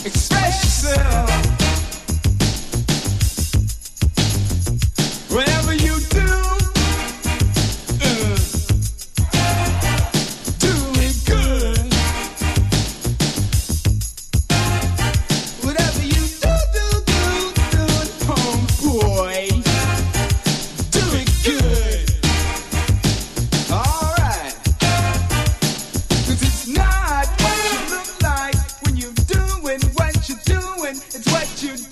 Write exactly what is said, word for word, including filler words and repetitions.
Express yourself. Whatever you do, uh, do it good. Whatever you do, do, do, do it, homeboy. Do it good. Alright. 'Cause it's not what you look like when you're doing what you're doing. It's what you do.